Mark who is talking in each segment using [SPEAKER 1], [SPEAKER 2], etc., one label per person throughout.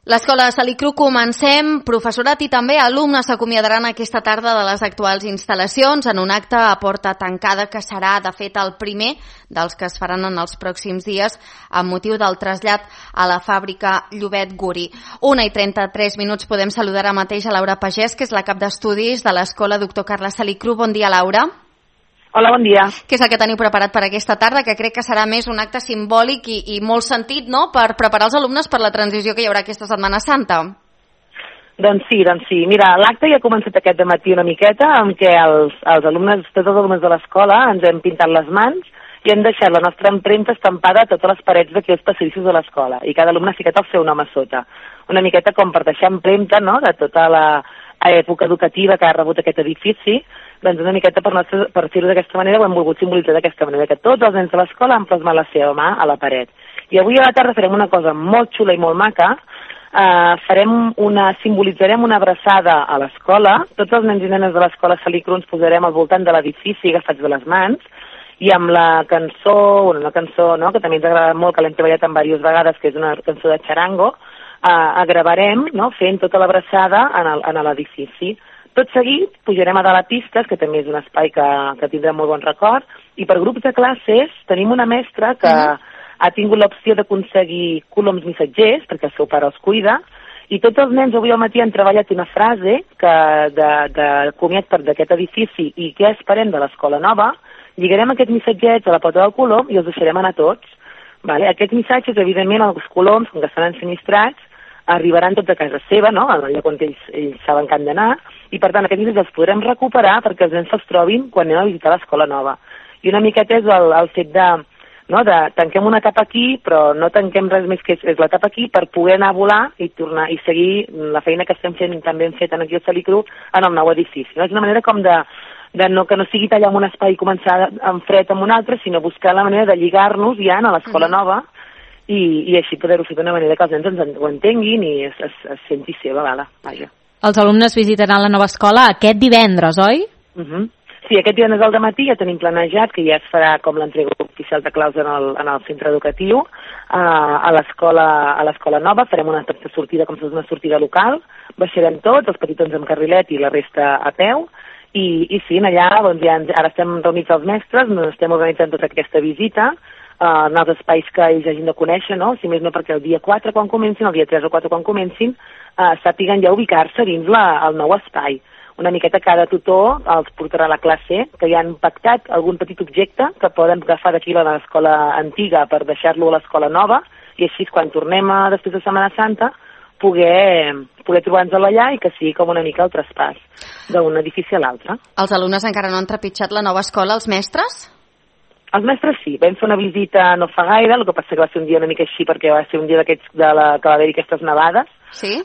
[SPEAKER 1] L'escola de Salicru comencem. Professorat i també alumnes s'acomiadaran aquesta tarda de les actuals instal·lacions en un acte a porta tancada que serà, de fet, el primer dels que es faran en els pròxims dies amb motiu del trasllat a la fàbrica Llobet Guri. 1:33 podem saludar ara mateix a Laura Pagès, que és la cap d'estudis de l'Escola Doctor Carles Salicru. Bon dia, Laura.
[SPEAKER 2] Hola, bon dia.
[SPEAKER 1] Què és el que teniu preparat per aquesta tarda, que crec que serà més un acte simbòlic i molt sentit, no?, per preparar els alumnes per la transició que hi haurà aquesta Setmana Santa?
[SPEAKER 2] Doncs sí. Mira, l'acte ja ha començat aquest dematí una miqueta, en què tots els alumnes de l'escola ens hem pintat les mans i hem deixat la nostra empremta estampada a totes les parets d'aquí als passadissos de l'escola, i cada alumne ha ficat el seu nom a sota. Una miqueta com per deixar empremta, no?, de tota l'època educativa que ha rebut aquest edifici. Doncs una miqueta per fer-ho d'aquesta manera ho hem volgut simbolitzar d'aquesta manera, que tots els nens de l'escola han plasmat la seva mà a la paret. I avui a la tarda farem una cosa molt xula i molt maca. Simbolitzarem una abraçada a l'escola. Tots els nens i nenes de l'escola Salicru ens posarem al voltant de l'edifici agafats de les mans, i amb la cançó, una cançó, no?, que també ens agrada molt, que l'hem treballat en diverses vegades, que és una cançó de Charango, gravarem, no?, fent tota l'abraçada en l'edifici. Tot seguit pujarem a dalt a pistes, que també és un espai que tindrà molt bon record, i per grups de classes tenim una mestra que ha tingut l'opció d'aconseguir coloms missatgers, perquè el seu pare els cuida, i tots els nens avui al matí han treballat una frase de comiat d'aquest edifici i què esperem de l'escola nova. Lligarem aquests missatgets a la pota del colom i els deixarem anar tots. Vale? Aquests missatges, evidentment, els coloms, com que estan ensinistrats, arribaran tots a casa seva, no?, allà quan ells saben que han d'anar, i per tant aquests missatges els podrem recuperar perquè els nens se'ls trobin quan anem a visitar l'escola nova. I una miqueta és el fet de tanquem una etapa aquí, però no tanquem res més que és l'etapa aquí per poder anar a volar i tornar i seguir la feina que estem fent, també hem fet aquí al Salicru, en el nou edifici. No? És una manera com que no sigui tallar en un espai i començar en fred en un altre, sinó buscar la manera de lligar-nos ja a l'escola nova i així poder-ho fer d'una manera que els nens ho entenguin i es senti seva, vaja.
[SPEAKER 3] Els alumnes visitaran la nova escola aquest divendres, oi?
[SPEAKER 2] Sí, aquest divendres al dematí ja tenim planejat que ja es farà com l'entrega oficial de claus en el centre educatiu a l'escola nova. Farem una sortida com si fos una sortida local, baixarem tots, els petitons amb carrilet i la resta a peu, i sí, allà doncs, ara estem reunits els mestres, estem organitzant tota aquesta visita en els espais que ells hagin de conèixer, no? Si més no perquè el dia 4 quan comencin, el dia 3 o 4 quan comencin, sàpiguen ja ubicar-se dins el nou espai. Una miqueta cada tutor els portarà a la classe, que ja han pactat algun petit objecte que poden agafar d'aquí a l'escola antiga per deixar-lo a l'escola nova, i així quan tornem després de Setmana Santa poder trobar-nos allà i que sigui com una mica el traspàs d'un edifici a l'altre.
[SPEAKER 1] Els alumnes encara no han trepitjat la nova escola, els mestres?
[SPEAKER 2] Els mestres sí, vam fer una visita no fa gaire, el que passa que va ser un dia una mica així perquè va ser un dia d'aquests que va haver-hi aquestes nevades.
[SPEAKER 1] Sí?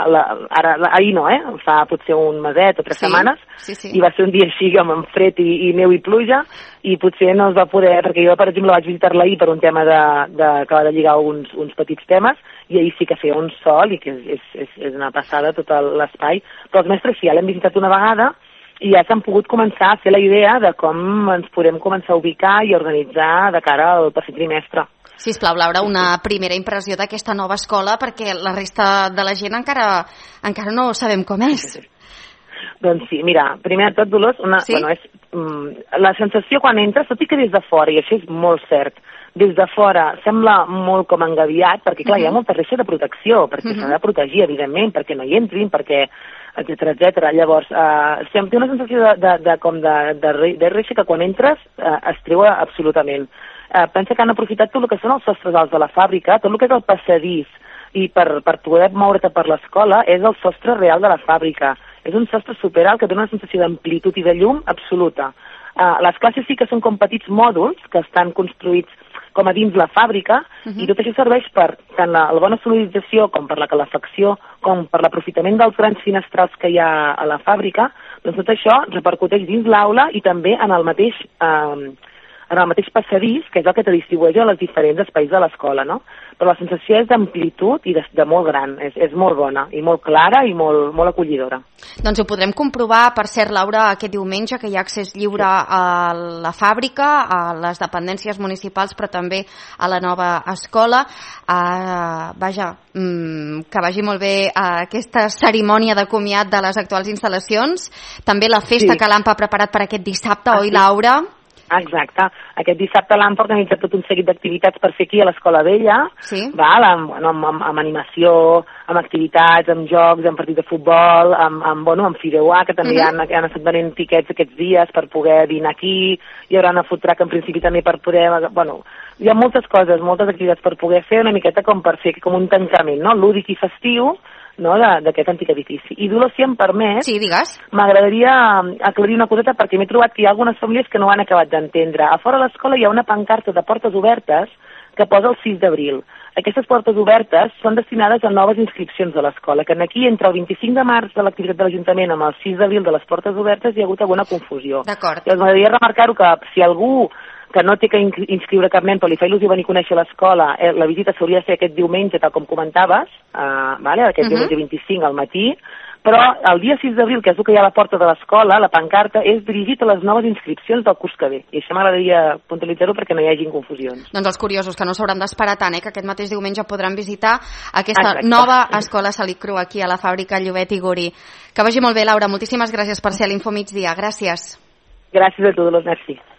[SPEAKER 2] Ahir no, fa potser un meset o 3 setmanes, i va ser un dia així amb fred i neu i pluja, i potser no es va poder, perquè jo per exemple vaig visitar-la ahir per un tema que va de lligar uns petits temes, i ahir sí que feia un sol i que és una passada tot l'espai, però els mestres sí, ja l'hem visitat una vegada i ja s'han pogut començar a fer la idea de com ens podem començar a ubicar i organitzar de cara al proper trimestre.
[SPEAKER 1] Sisplau, Laura, una primera impressió d'aquesta nova escola, perquè la resta de la gent encara no sabem com és.
[SPEAKER 2] Doncs sí, mira, primer de tot, Dolors, la sensació quan entres, tot i que des de fora, i això és molt cert, des de fora sembla molt com engaviat, perquè clar, hi ha molta reixa de protecció, perquè s'ha de protegir, evidentment, perquè no hi entrin, perquè etcètera. Llavors, té una sensació de reixa que quan entres es treu absolutament. Pensa que han aprofitat tot el que són els sostres alts de la fàbrica, tot el que és el passadís, i per poder moure't per l'escola és el sostre real de la fàbrica. És un sostre superalt que dona una sensació d'amplitud i de llum absoluta. Les classes sí que són com petits mòduls que estan construïts com a dins la fàbrica, i tot això serveix per tant la bona sonorització com per la calefacció, com per l'aprofitament dels grans finestrals que hi ha a la fàbrica. Doncs tot això repercuteix dins l'aula i també en el mateix en el mateix passadís, que és el que te distribueix a les diferents espais de l'escola, no? Però la sensació és d'amplitud i de molt gran, és molt bona i molt clara i molt acollidora.
[SPEAKER 1] Doncs ho podrem comprovar, per cert, Laura, aquest diumenge, que hi ha accés lliure a la fàbrica, a les dependències municipals, però també a la nova escola. Que vagi molt bé aquesta cerimònia de comiat de les actuals instal·lacions. També la festa que l'AMPA ha preparat per aquest dissabte, oi, Laura?
[SPEAKER 2] Exacte. Aquest dissabte l'AMPA ha organitzat tot un seguit d'activitats per fer aquí a l'Escola Vella, amb animació, amb activitats, amb jocs, amb partits de futbol, amb fideuà, que també han estat venent tiquets aquests dies per poder dinar aquí, hi haurà una food truck en principi també per poder... hi ha moltes coses, moltes activitats per poder fer una miqueta com per fer com un tancament, no?, lúdic i festiu, no?, d'aquest antic edifici. I Dolors, si em permet, m'agradaria aclarir una coseta, perquè m'he trobat que hi ha algunes famílies que no ho han acabat d'entendre. A fora de l'escola hi ha una pancarta de portes obertes que posa el 6 d'abril. Aquestes portes obertes són destinades a noves inscripcions de l'escola, que aquí entre el 25 de març de l'activitat de l'Ajuntament amb el 6 d'abril de les portes obertes hi ha hagut alguna confusió.
[SPEAKER 1] D'acord.
[SPEAKER 2] Llavors m'agradaria remarcar-ho, que si algú que no té que inscriure cap nen, però li fa il·lusió venir a conèixer l'escola, la visita s'hauria de fer aquest diumenge, tal com comentaves, aquest diumenge 25 al matí, però el dia 6 d'abril, que és el que hi ha a la porta de l'escola, la pancarta és dirigit a les noves inscripcions del curs que ve. I això m'agradaria puntualitzar-ho perquè no hi hagi confusions.
[SPEAKER 1] Doncs els curiosos, que no s'hauran d'esperar tant, que aquest mateix diumenge podran visitar aquesta nova escola Salit Cru aquí a la fàbrica Llobet i Guri. Que vagi molt bé, Laura. Moltíssimes gràcies per ser a l'Info Migdia. Gràcies.
[SPEAKER 2] Gràcies a tu, Dolors. Merci.